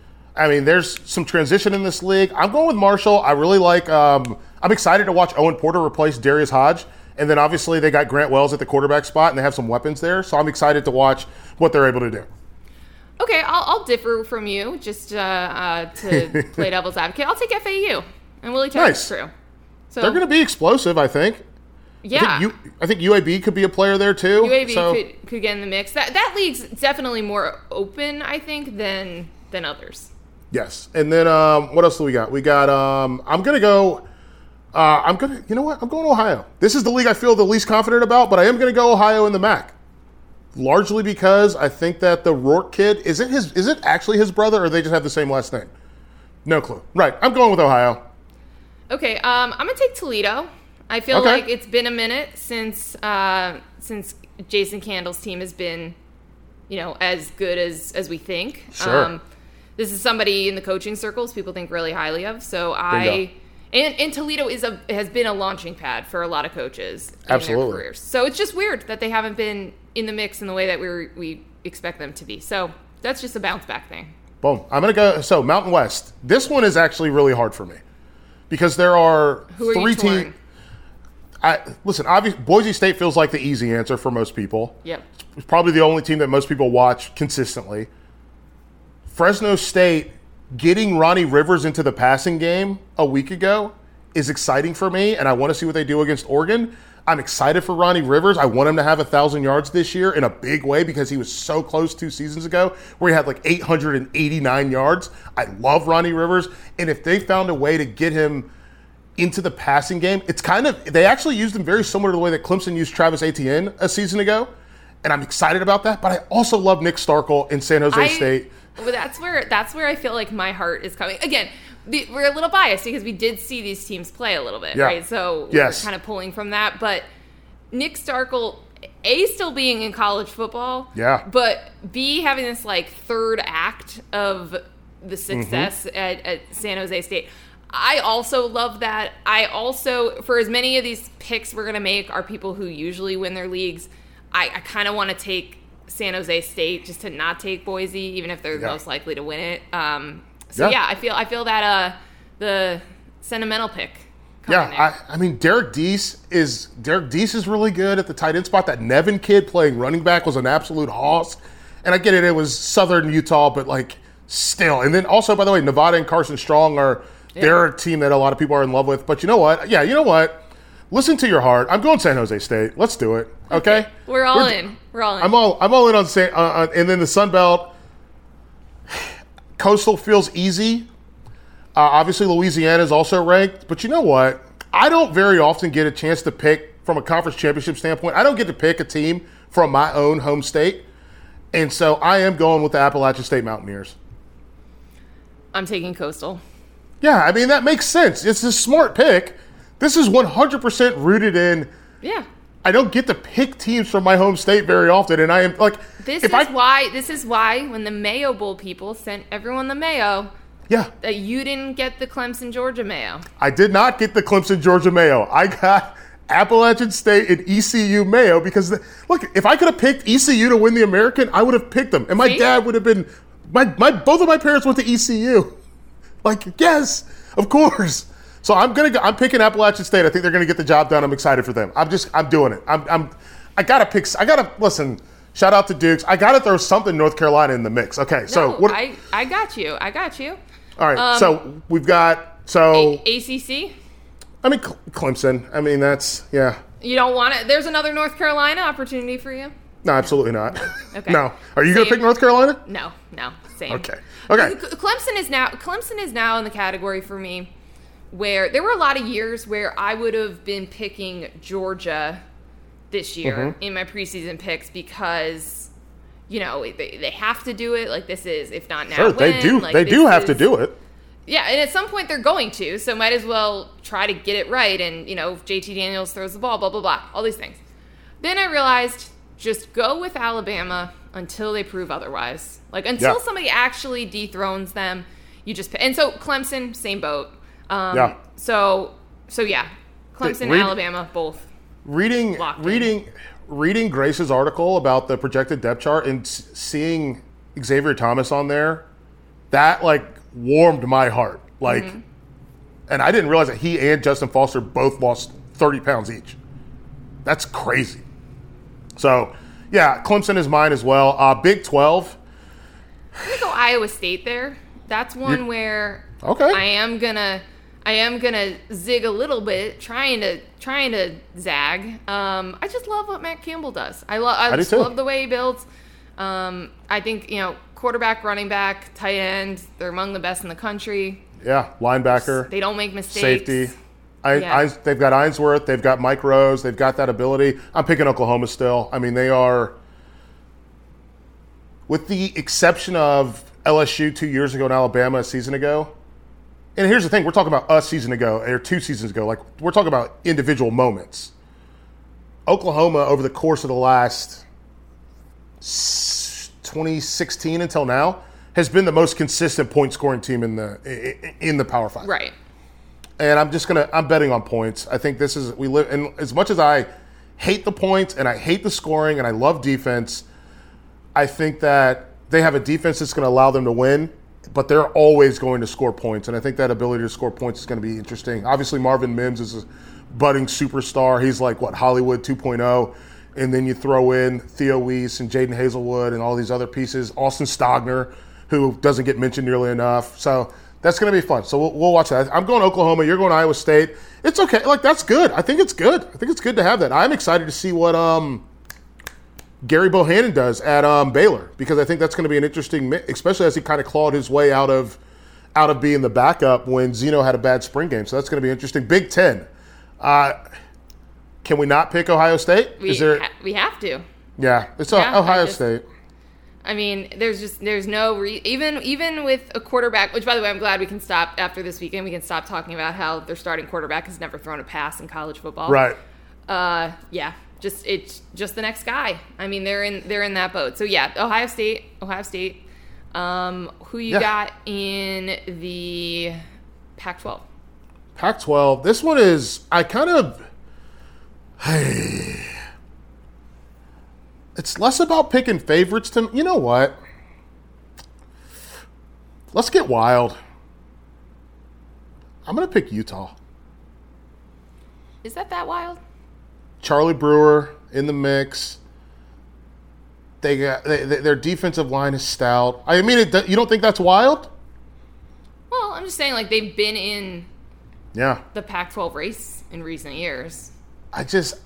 I mean, there's some transition in this league. I'm going with Marshall. I really like. Um, I'm excited to watch Owen Porter replace Darius Hodge, and then obviously they got Grant Wells at the quarterback spot, and they have some weapons there. So I'm excited to watch what they're able to do. Okay, I'll, I'll differ from you just uh, uh, to play devil's advocate. I'll take F A U and Willie Tagg's Nice. crew. So They're going to be explosive, I think. yeah, I think, U, I think U A B could be a player there too. U A B so, could, could get in the mix. That that league's definitely more open, I think, than than others. Yes, and then um, what else do we got? We got. Um, I'm going to go. Uh, I'm gonna. You know what? I'm going to Ohio. This is the league I feel the least confident about, but I am going to go Ohio in the M A C. Largely because I think that the Rourke kid is it his is it actually his brother, or they just have the same last name? No clue. Right. I'm going with Ohio. Okay, um, I'm gonna take Toledo. I feel Okay. like it's been a minute since uh, since Jason Candle's team has been, you know, as good as as we think. Sure. Um, this is somebody in the coaching circles people think really highly of. So I Bingo. and, and Toledo is a has been a launching pad for a lot of coaches in Absolutely. their careers. So it's just weird that they haven't been in the mix in the way that we were, we expect them to be. So that's just a bounce back thing. Boom. I'm going to go. So Mountain West. This one is actually really hard for me because there are Who are three you torn? teams. I listen. Obviously, Boise State feels like the easy answer for most people. Yep. It's probably the only team that most people watch consistently. Fresno State getting Ronnie Rivers into the passing game a week ago is exciting for me, and I want to see what they do against Oregon. I'm excited for Ronnie Rivers. I want him to have one thousand yards this year in a big way because he was so close two seasons ago where he had like eight hundred eighty-nine yards. I love Ronnie Rivers, and if they found a way to get him into the passing game, it's kind of, they actually used him very similar to the way that Clemson used Travis Etienne a season ago, and I'm excited about that, but I also love Nick Starkel in San Jose I- State. Well, that's where that's where I feel like my heart is coming. Again, the, we're a little biased because we did see these teams play a little bit, Yeah. right? So Yes. we're kind of pulling from that. But Nick Starkel, A, still being in college football, Yeah. but B, having this like third act of the success Mm-hmm. at, at San Jose State. I also love that. I also, for as many of these picks we're going to make are people who usually win their leagues, I, I kind of want to take San Jose State just to not take Boise, even if they're Yeah. most likely to win it. Um, so Yeah. yeah. I feel I feel that uh, the sentimental pick. coming Yeah, there. I, I mean, Derek Deese is Derek Deese is really good at the tight end spot. That Nevin kid playing running back was an absolute hoss. And I get it, it was Southern Utah, but like still. And then also, by the way, Nevada and Carson Strong are Yeah. they're a team that a lot of people are in love with. But you know what? Yeah, you know what? Listen to your heart. I'm going San Jose State. Let's do it. Okay, We're all in. We're all in. I'm all I'm all in on San. Uh, uh, and then the Sun Belt. Coastal feels easy. Uh, obviously, Louisiana is also ranked. But you know what? I don't very often get a chance to pick from a conference championship standpoint. I don't get to pick a team from my own home state. And so I am going with the Appalachian State Mountaineers. I'm taking Coastal. Yeah, I mean, that makes sense. It's a smart pick. This is one hundred percent rooted in. Yeah. I don't get to pick teams from my home state very often. And I am like, This if is I, why. This is why when the Mayo Bowl people sent everyone the Mayo, yeah, that you didn't get the Clemson Georgia Mayo. I did not get the Clemson Georgia Mayo. I got Appalachian State and E C U Mayo because, the, look, if I could have picked E C U to win the American, I would have picked them. And my See? dad would have been, my, my both of my parents went to E C U. Like, yes, of course. So I'm gonna go, I'm picking Appalachian State. I think they're gonna get the job done. I'm excited for them. I'm just I'm doing it. I'm I'm I gotta pick. I gotta listen. Shout out to Dukes. I gotta throw something North Carolina in the mix. Okay, so no, what? I, I got you. I got you. all right. um, so we've got so A- ACC? I mean Cle- Clemson. I mean that's yeah. You don't want it? There's another North Carolina opportunity for you? No, absolutely not. Okay. No. Are you gonna Same. pick North Carolina? No, no, same. Okay. Okay. C- Clemson is now Clemson is now in the category for me where there were a lot of years where I would have been picking Georgia this year Mm-hmm. in my preseason picks because you know they, they have to do it. Like this is if not now, Sure, they when. do. Like, they do this have to is- do it. Yeah, and at some point they're going to, so might as well try to get it right. And, you know, if J T Daniels throws the ball, blah, blah, blah, all these things. Then I realized just go with Alabama until they prove otherwise. Like, until Yeah. somebody actually dethrones them, you just pick. And so Clemson, same boat. Um, Yeah. So, so yeah, Clemson, read- Alabama, both. Reading Locked in. reading reading Grace's article about the projected depth chart and s- seeing Xavier Thomas on there, that like warmed my heart. Like, Mm-hmm. and I didn't realize that he and Justin Foster both lost thirty pounds each. That's crazy. So, yeah, Clemson is mine as well. Uh, Big twelve. I'm gonna go Iowa State there. That's one You're- where Okay. I am gonna I am gonna zig a little bit, trying to trying to zag. Um, I just love what Matt Campbell does. I love I, I do just too. love the way he builds. Um, I think you know quarterback, running back, tight end. They're among the best in the country. Yeah, linebacker, They don't make mistakes. safety. I, Yeah. I, they've got Ainsworth. They've got Mike Rose. They've got that ability. I'm picking Oklahoma still. I mean, they are, with the exception of L S U two years ago and Alabama a season ago. And here's the thing. We're talking about a season ago or two seasons ago. Like, we're talking about individual moments. Oklahoma, over the course of the last s- twenty sixteen until now, has been the most consistent point scoring team in the i- i- in the Power Five. Right. And I'm just gonna I'm betting on points. I think this is we live and as much as I hate the points and I hate the scoring and I love defense, I think that they have a defense that's gonna allow them to win, but they're always going to score points. And I think that ability to score points is gonna be interesting. Obviously Marvin Mims is a budding superstar. He's like what, Hollywood two point oh. And then you throw in Theo Weiss and Jaden Hazelwood and all these other pieces. Austin Stogner, who doesn't get mentioned nearly enough. So that's going to be fun. So we'll, we'll watch that. I'm going Oklahoma. You're going Iowa State. It's okay. Like, that's good. I think it's good. I think it's good to have that. I'm excited to see what um, Gary Bohannon does at um, Baylor, because I think that's going to be an interesting mix, especially as he kind of clawed his way out of out of being the backup when Zeno had a bad spring game. So that's going to be interesting. Big Ten. Uh, can we not pick Ohio State? We Is there? ha- we have to. Yeah, it's Yeah, Ohio I just- State. I mean, there's just there's no re- even even with a quarterback. Which, by the way, I'm glad we can stop after this weekend. We can stop talking about how their starting quarterback has never thrown a pass in college football. Right. Uh, yeah, just it's just the next guy. I mean, they're in they're in that boat. So yeah, Ohio State, Ohio State. Um, who you Yeah. got in the Pac twelve? Pac twelve. This one is, I kind of, it's less about picking favorites to, you know what? Let's get wild. I'm going to pick Utah. Is that that wild? Charlie Brewer in the mix. They got they, they, their defensive line is stout. I mean, it, you don't think that's wild? Well, I'm just saying, like, they've been in Yeah. the Pac twelve race in recent years. I just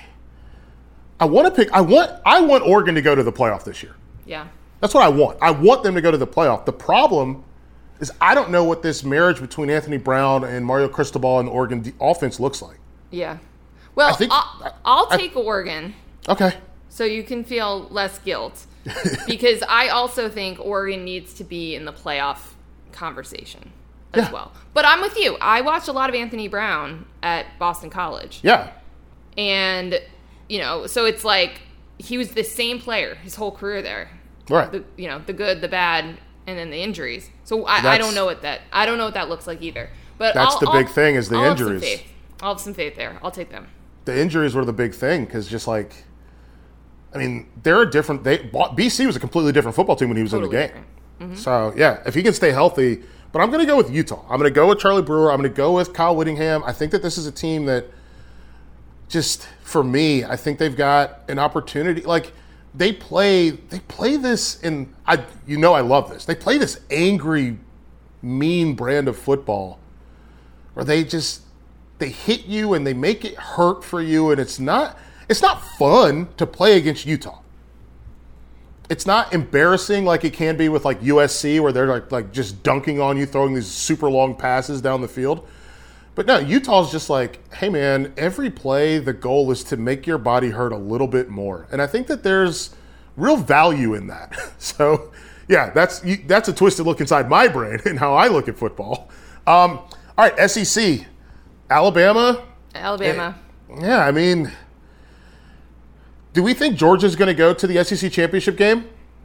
I want to pick I want I want Oregon to go to the playoff this year. Yeah. That's what I want. I want them to go to the playoff. The problem is I don't know what this marriage between Anthony Brown and Mario Cristobal and the Oregon de- offense looks like. Yeah. Well, I think- I'll, I'll I- take Oregon Okay. so you can feel less guilt. Because I also think Oregon needs to be in the playoff conversation as Yeah. well. But I'm with you. I watched a lot of Anthony Brown at Boston College. Yeah. And, you know, so it's like he was the same player his whole career there. Right. The, you know, the good, the bad, and then the injuries. So I, I That's- don't know what that I don't know what that looks like either. But That's I'll, the I'll- big thing is the I'll have some injuries. faith. I'll have some faith there. I'll take them. The injuries were the big thing because just like, I mean, they're a different. They B C was a completely different football team when he was Totally in the game. different. Mm-hmm. So yeah, if he can stay healthy, but I'm going to go with Utah. I'm going to go with Charlie Brewer. I'm going to go with Kyle Whittingham. I think that this is a team that, just for me, I think they've got an opportunity. Like they play, they play this in. I you know I love this. They play this angry, mean brand of football, where they just. They hit you and they make it hurt for you, and it's not it's not fun to play against Utah. It's not embarrassing like it can be with like U S C where they're like like just dunking on you, throwing these super long passes down the field. But no, Utah's just like, hey man, every play the goal is to make your body hurt a little bit more, and I think that there's real value in that. So yeah, that's that's a twisted look inside my brain and how I look at football. Um, all right, S E C. Alabama? Alabama. Yeah, I mean, do we think Georgia's going to go to the S E C championship game?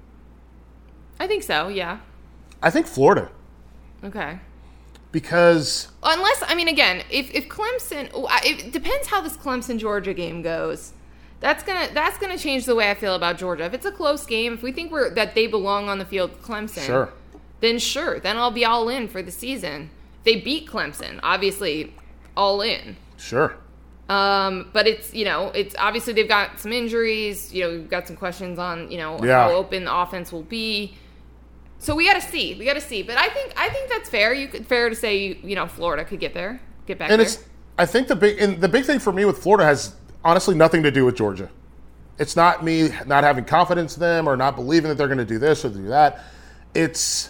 I think so, yeah. I think Florida. Okay. Because Unless, I mean, again, if, if Clemson, it depends how this Clemson-Georgia game goes. That's gonna that's gonna change the way I feel about Georgia. If it's a close game, if we think we're that they belong on the field with Clemson, Sure. then sure, then I'll be all in for the season. If they beat Clemson, obviously, all in. Sure. Um, but it's, you know, it's obviously they've got some injuries. You know, we've got some questions on, you know, Yeah. how open the offense will be. So we got to see. We got to see. But I think I think that's fair. You could fair to say, you know, Florida could get there, get back And there. it's I think the big and the big thing for me with Florida has honestly nothing to do with Georgia. It's not me not having confidence in them or not believing that they're going to do this or do that. It's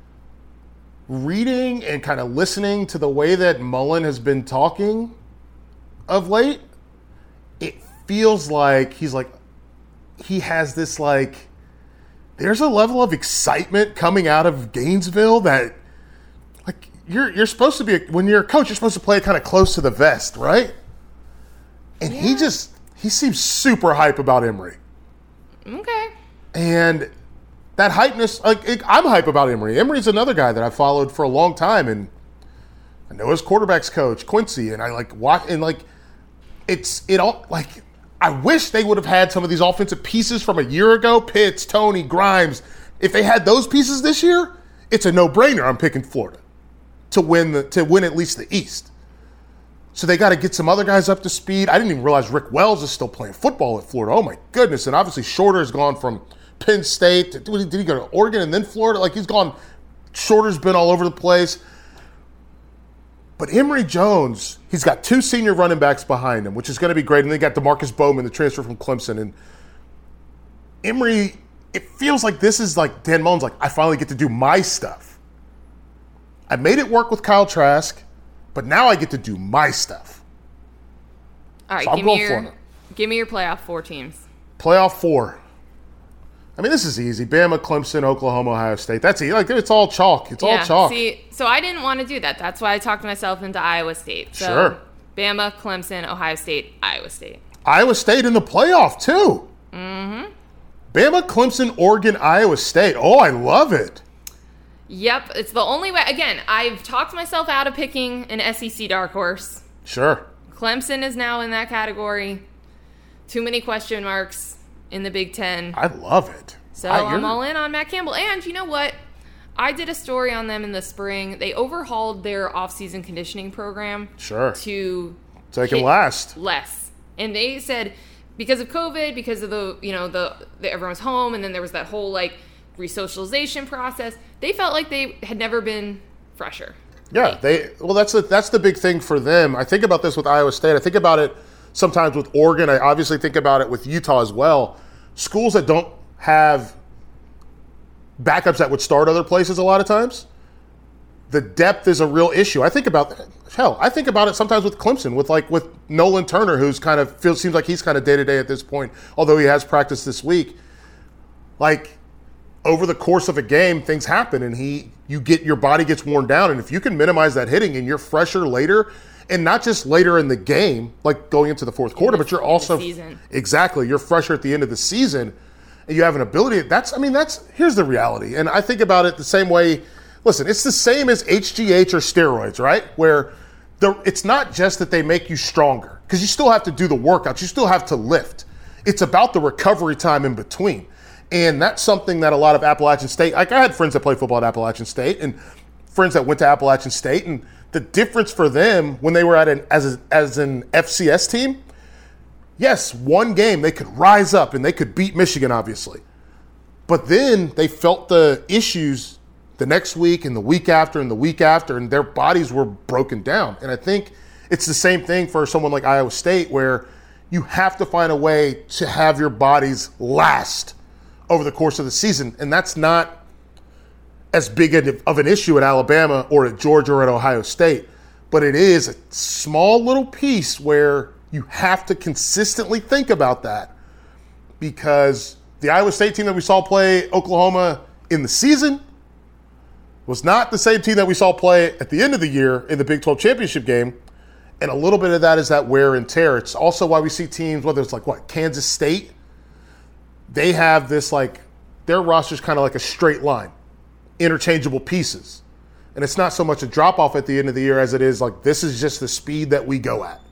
reading and kind of listening to the way that Mullen has been talking of late. It feels like he's like he has this like there's a level of excitement coming out of Gainesville that like you're you're supposed to be when you're a coach you're supposed to play kind of close to the vest, right? And he Yeah. just he seems super hype about Emory. Okay. And that hypeness, like it, I'm hype about Emory. Emory's another guy that I followed for a long time, and I know his quarterback's coach Quincy, and I like watch and like it's it all like I wish they would have had some of these offensive pieces from a year ago. Pitts, Tony, Grimes. If they had those pieces this year, it's a no-brainer. I'm picking Florida to win the to win at least the East. So they got to get some other guys up to speed. I didn't even realize Rick Wells is still playing football at Florida. Oh my goodness! And obviously Shorter has gone from Penn State. Did he, did he go to Oregon and then Florida? Like he's gone. Shorter's been all over the place. But Emory Jones, he's got two senior running backs behind him, which is going to be great. And they got DeMarcus Bowman, the transfer from Clemson. And Emory, it feels like this is like Dan Mullen's like, I finally get to do my stuff. I made it work with Kyle Trask, but now I get to do my stuff. All right, So I'm give me going your Florida. give me your playoff four teams. Playoff four. I mean, this is easy. Bama, Clemson, Oklahoma, Ohio State. That's easy. Like it's all chalk. It's all chalk. See, so I didn't want to do that. That's why I talked myself into Iowa State. So Sure. Bama, Clemson, Ohio State, Iowa State. Iowa State in the playoff too. Mm-hmm. Bama, Clemson, Oregon, Iowa State. Oh, I love it. Yep, it's the only way. Again, I've talked myself out of picking an S E C dark horse. Sure. Clemson is now in that category. Too many question marks in the Big Ten. I love it. So I, I'm all in on Matt Campbell. And you know what? I did a story on them in the spring. They overhauled their off-season conditioning program. Sure. To so they can last. Less. And they said because of COVID, because of the, you know, the, the everyone was home, and then there was that whole, like, resocialization process, they felt like they had never been fresher. Yeah, they well that's the that's the big thing for them. I think about this with Iowa State. I think about it sometimes with Oregon. I obviously think about it with Utah as well. Schools that don't have backups that would start other places a lot of times, the depth is a real issue. I think about hell, I think about it sometimes with Clemson, with like with Nolan Turner, who's kind of feels seems like he's kind of day to day at this point, although he has practiced this week. Like over the course of a game, things happen, and he, you get your body gets worn down, and if you can minimize that hitting, and you're fresher later, and not just later in the game, like going into the fourth quarter, but you're also exactly you're fresher at the end of the season, and you have an ability. That's, I mean, that's here's the reality, and I think about it the same way. Listen, it's the same as H G H or steroids, right? Where the it's not just that they make you stronger, because you still have to do the workouts, you still have to lift. It's about the recovery time in between. And that's something that a lot of Appalachian State, like I had friends that played football at Appalachian State and friends that went to Appalachian State, and the difference for them when they were at an as a, as an F C S team, yes, one game they could rise up and they could beat Michigan, obviously. But then they felt the issues the next week and the week after and the week after, and their bodies were broken down. And I think it's the same thing for someone like Iowa State, where you have to find a way to have your bodies last over the course of the season. And that's not as big of an issue at Alabama or at Georgia or at Ohio State. But it is a small little piece where you have to consistently think about that, because the Iowa State team that we saw play Oklahoma in the season was not the same team that we saw play at the end of the year in the Big twelve championship game. And a little bit of that is that wear and tear. It's also why we see teams, whether it's like, what, Kansas State, they have this, like, their roster's kind of like a straight line, interchangeable pieces. And it's not so much a drop-off at the end of the year as it is like, this is just the speed that we go at.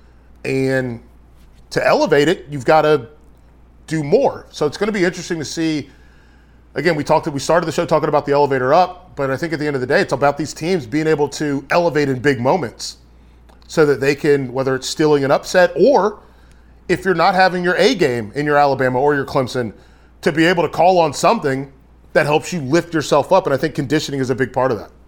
And to elevate it, you've got to do more. So it's going to be interesting to see. Again, we talked. We started the show talking about the elevator up, but I think at the end of the day, it's about these teams being able to elevate in big moments so that they can, whether it's stealing an upset or if you're not having your A game in your Alabama or your Clemson, to be able to call on something that helps you lift yourself up. And I think conditioning is a big part of that.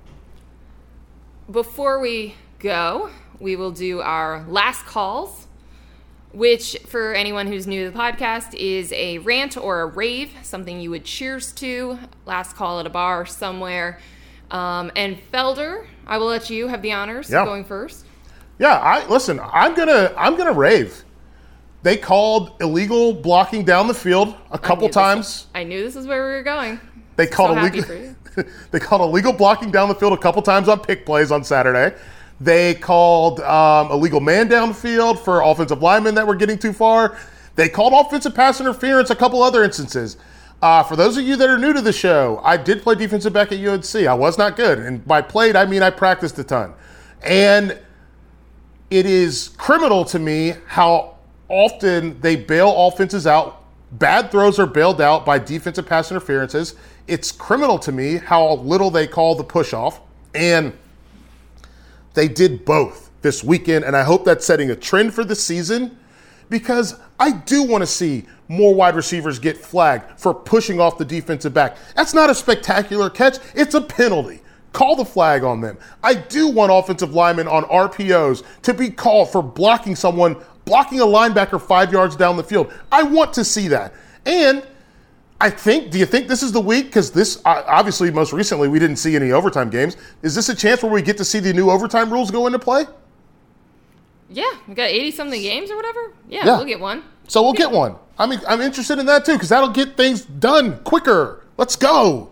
Before we go, we will do our last calls, which for anyone who's new to the podcast is a rant or a rave, something you would cheers to, last call at a bar somewhere. Um, and Felder, I will let you have the honors yeah. of going first. Yeah, I listen, I'm gonna I'm gonna rave. They called illegal blocking down the field a couple I times. Was, I knew this is where we were going. They called so illegal. They called illegal blocking down the field a couple times on pick plays on Saturday. They called um, illegal man downfield for offensive linemen that were getting too far. They called offensive pass interference a couple other instances. Uh, for those of you that are new to the show, I did play defensive back at U N C. I was not good. And by played, I mean I practiced a ton. And it is criminal to me how often they bail offenses out. Bad throws are bailed out by defensive pass interferences. It's criminal to me how little they call the push-off. And they did both this weekend, and I hope that's setting a trend for the season, because I do want to see more wide receivers get flagged for pushing off the defensive back. That's not a spectacular catch. It's a penalty. Call the flag on them. I do want offensive linemen on R P Os to be called for blocking someone, blocking a linebacker five yards down the field. I want to see that. And I think, do you think this is the week? Because this, obviously, most recently, we didn't see any overtime games. Is this a chance where we get to see the new overtime rules go into play? Yeah, we got eighty-something games or whatever. Yeah, yeah, we'll get one. So we'll yeah. get one. I mean, I'm interested in that, too, because that'll get things done quicker. Let's go.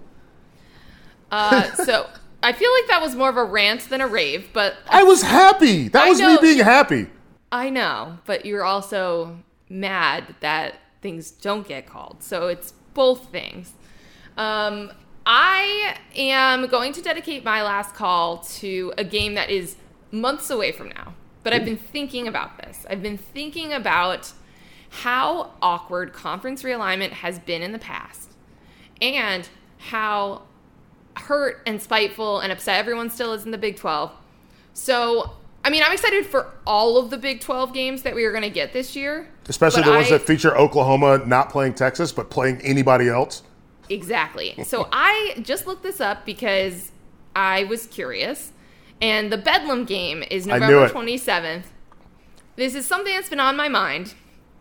Uh, so I feel like that was more of a rant than a rave, but I was happy. That I was know, me being happy. I know, but you're also mad that things don't get called. So it's both things. Um, I am going to dedicate my last call to a game that is months away from now, but I've been thinking about this. I've been thinking about how awkward conference realignment has been in the past and how hurt and spiteful and upset everyone still is in the Big twelve. So, I mean, I'm excited for all of the Big twelve games that we are going to get this year. Especially the ones I, that feature Oklahoma not playing Texas, but playing anybody else. Exactly. So I just looked this up because I was curious. And the Bedlam game is November twenty-seventh. This is something that's been on my mind.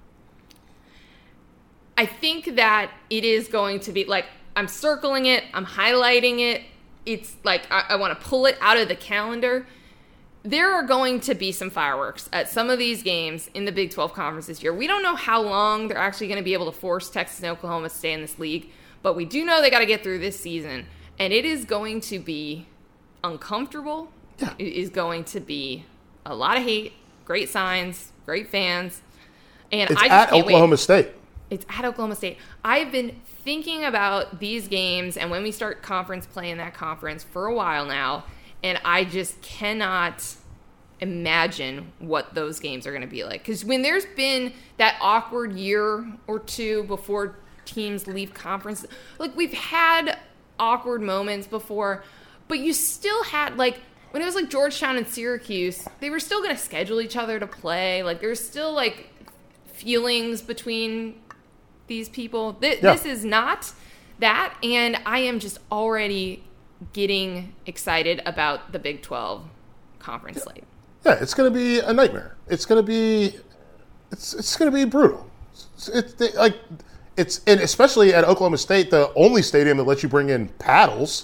I think that it is going to be, like, I'm circling it. I'm highlighting it. It's like I, I want to pull it out of the calendar. There are going to be some fireworks at some of these games in the Big twelve Conference this year. We don't know how long they're actually going to be able to force Texas and Oklahoma to stay in this league, but we do know they got to get through this season, and it is going to be uncomfortable. Yeah. It is going to be a lot of hate, great signs, great fans, and it's I just at can't Oklahoma wait. State. It's at Oklahoma State. I've been thinking about these games and when we start conference play in that conference for a while now, and I just cannot imagine what those games are going to be like. Because when there's been that awkward year or two before teams leave conference, like we've had awkward moments before, but you still had, like, when it was like Georgetown and Syracuse, they were still going to schedule each other to play. Like, there's still, like, feelings between these people. Th- yeah. This is not that, and I am just already getting excited about the Big twelve conference slate. Yeah, it's going to be a nightmare. It's going to be, it's it's going to be brutal. It's, it's like it's and especially at Oklahoma State, the only stadium that lets you bring in paddles.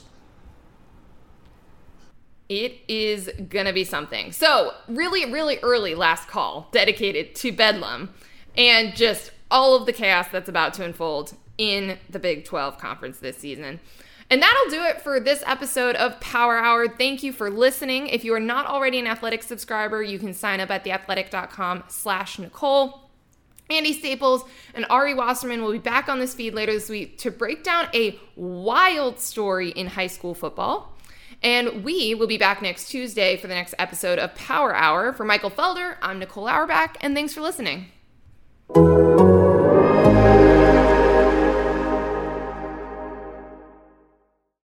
It is going to be something. So, really, really early last call dedicated to Bedlam and just all of the chaos that's about to unfold in the Big twelve Conference this season. And that'll do it for this episode of Power Hour. Thank you for listening. If you are not already an Athletics subscriber, you can sign up at theathletic.com slash Nicole. Andy Staples and Ari Wasserman will be back on this feed later this week to break down a wild story in high school football. And we will be back next Tuesday for the next episode of Power Hour. For Michael Felder, I'm Nicole Auerbach, and thanks for listening.